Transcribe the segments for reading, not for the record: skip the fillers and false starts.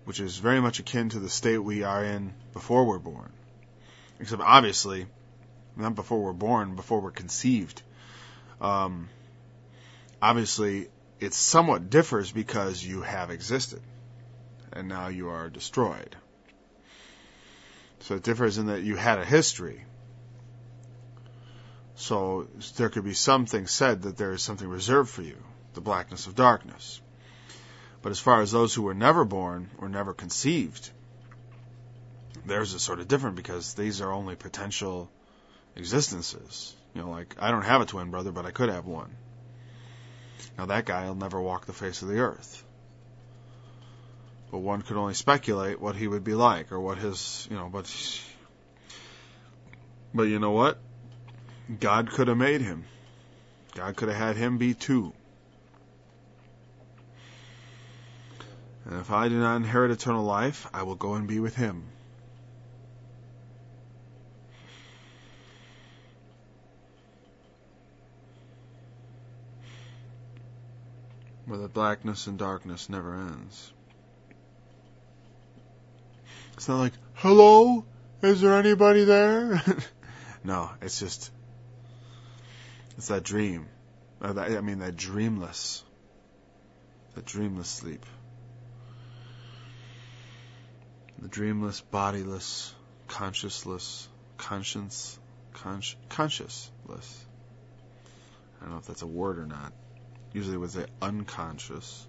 which is very much akin to the state we are in before we're born. Except obviously, not before we're born, before we're conceived. Obviously, it somewhat differs because you have existed, and now you are destroyed. So it differs in that you had a history. So there could be something said that there is something reserved for you, the blackness of darkness. But as far as those who were never born or never conceived, theirs is sort of different because these are only potential existences. Like, I don't have a twin brother, but I could have one. Now that guy will never walk the face of the earth. But one could only speculate what he would be like, or what his, but you know what? God could have made him. God could have had him be two. And if I do not inherit eternal life, I will go and be with him. Where the blackness and darkness never ends. It's not like, hello? Is there anybody there? No, it's just, it's that dream. That dreamless sleep. The dreamless, bodiless, conscienceless. I don't know if that's a word or not. Usually would say unconscious.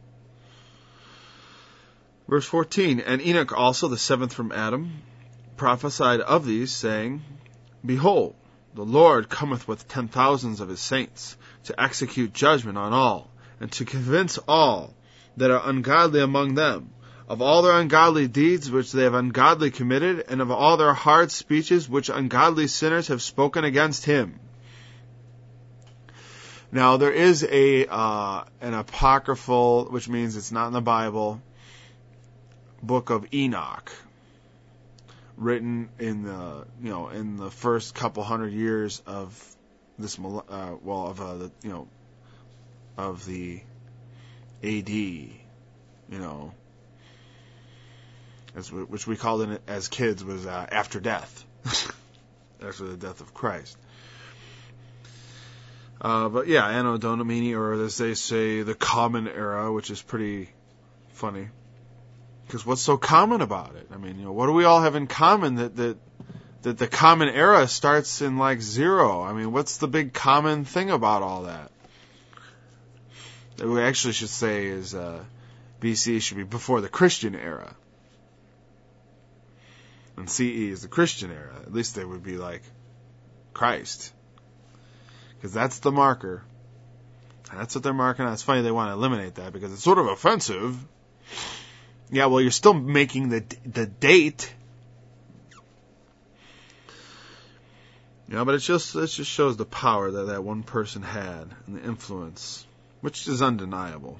Verse 14, and Enoch also, the seventh from Adam, prophesied of these, saying, Behold, the Lord cometh with 10,000s of his saints, to execute judgment on all, and to convince all that are ungodly among them, of all their ungodly deeds which they have ungodly committed, and of all their hard speeches which ungodly sinners have spoken against him. Now, there is an apocryphal, which means it's not in the Bible, book of Enoch, written in the first couple hundred years of this of the AD, which we called it as kids was after death, after the death of Christ. But yeah, Anno Domini, or as they say, the Common Era, which is pretty funny. Because what's so common about it? What do we all have in common that the Common Era starts in like 0? What's the big common thing about all that? That we actually should say is BC should be before the Christian era. And CE is the Christian era. At least they would be like Christ. Because that's the marker. And that's what they're marking on. It's funny they want to eliminate that because it's sort of offensive. Yeah, well, you're still making the date. But it just shows the power that one person had and the influence, which is undeniable.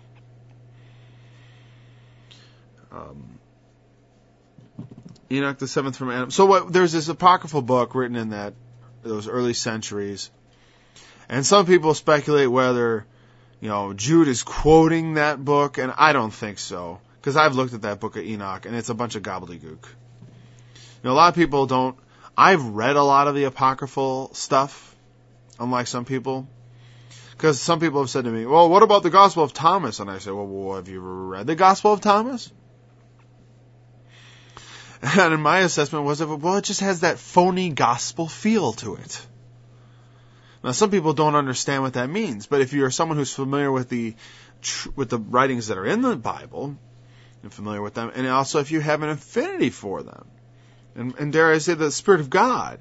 Enoch the seventh from Adam. So there's this apocryphal book written in those early centuries, and some people speculate whether Jude is quoting that book, and I don't think so. Because I've looked at that book of Enoch, and it's a bunch of gobbledygook. A lot of people don't. I've read a lot of the apocryphal stuff, unlike some people. Because some people have said to me, well, what about the Gospel of Thomas? And I say, well, have you ever read the Gospel of Thomas? And in my assessment was, it just has that phony gospel feel to it. Now, some people don't understand what that means, but if you're someone who's familiar with the writings that are in the Bible, and familiar with them, and also if you have an affinity for them, and dare I say the Spirit of God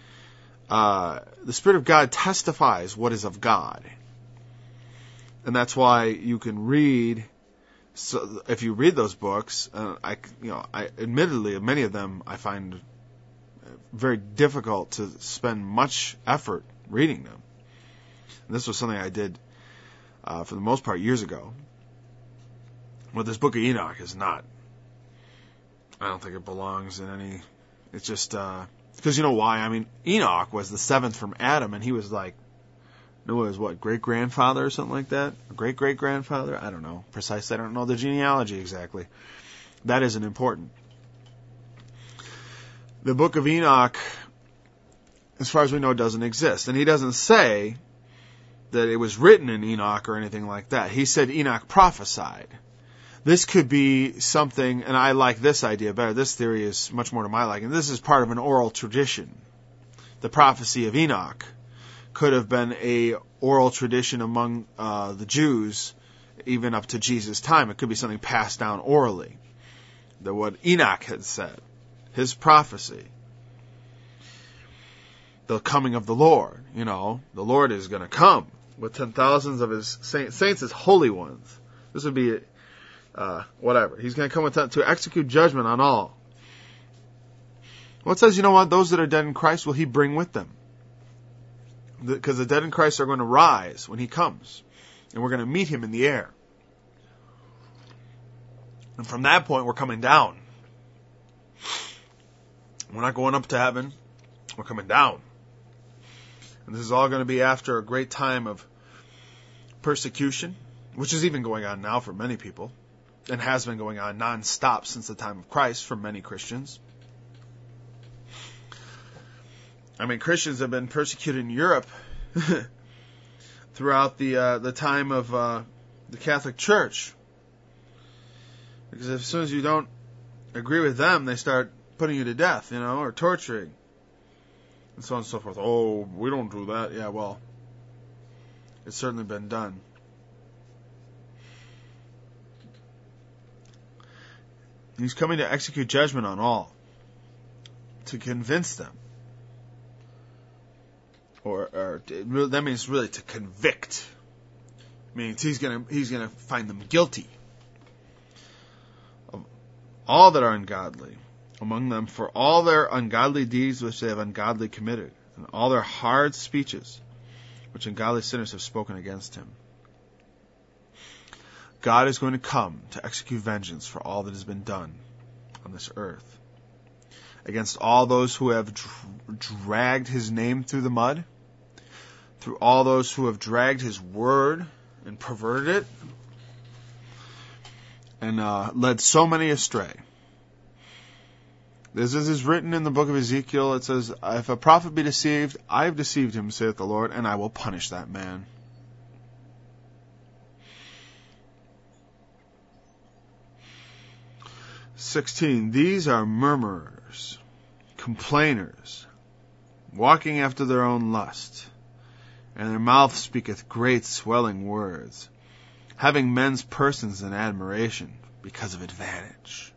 testifies what is of God, and that's why you can read. So if you read those books, I admittedly many of them I find very difficult to spend much effort reading them. And this was something I did for the most part years ago. Well, this book of Enoch is not. I don't think it belongs in any. It's just because you know why? Enoch was the seventh from Adam, and he was like Noah's great-grandfather or something like that? Great-great-grandfather? I don't know precisely. I don't know the genealogy exactly. That isn't important. The book of Enoch, as far as we know, doesn't exist. And he doesn't say that it was written in Enoch or anything like that. He said Enoch prophesied. This could be something, and I like this idea better. This theory is much more to my liking. This is part of an oral tradition. The prophecy of Enoch could have been a oral tradition among the Jews, even up to Jesus' time. It could be something passed down orally. What Enoch had said, his prophecy, the coming of the Lord. The Lord is going to come with 10,000s of his saints as holy ones. This would be whatever. He's going to come to execute judgment on all. Well, it says, those that are dead in Christ will he bring with them. Because the dead in Christ are going to rise when he comes. And we're going to meet him in the air. And from that point, we're coming down. We're not going up to heaven. We're coming down. And this is all going to be after a great time of persecution, which is even going on now for many people, and has been going on non-stop since the time of Christ for many Christians. Christians have been persecuted in Europe throughout the time of the Catholic Church. Because as soon as you don't agree with them, they start putting you to death, or torturing. And so on and so forth. Oh, we don't do that. Yeah, well, it's certainly been done. He's coming to execute judgment on all, to convince them. Or that means really to convict. It means he's gonna find them guilty of all that are ungodly among them, for all their ungodly deeds which they have ungodly committed, and all their hard speeches which ungodly sinners have spoken against him. God is going to come to execute vengeance for all that has been done on this earth, against all those who have dragged his name through the mud, through all those who have dragged his word and perverted it, and led so many astray. This is written in the book of Ezekiel. It says, if a prophet be deceived, I have deceived him, saith the Lord, and I will punish that man. (16) These are murmurers, complainers, walking after their own lust, and their mouth speaketh great swelling words, having men's persons in admiration because of advantage.